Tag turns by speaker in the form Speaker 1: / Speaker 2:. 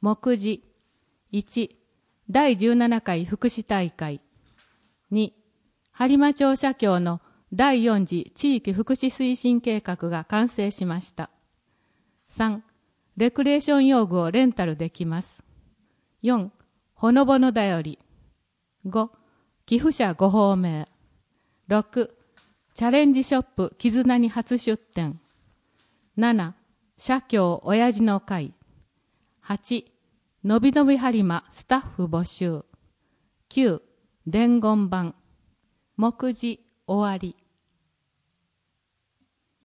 Speaker 1: 目次。1、第17回福祉大会。2、播磨町社協の第4次地域福祉推進計画が完成しました。3、レクレーション用具をレンタルできます。4、ほのぼのだより。5、寄付者ご奉命。6、チャレンジショップ絆に初出店。7、社協親父の会。8、のびのび播磨スタッフ募集。9、伝言版。目次終わり。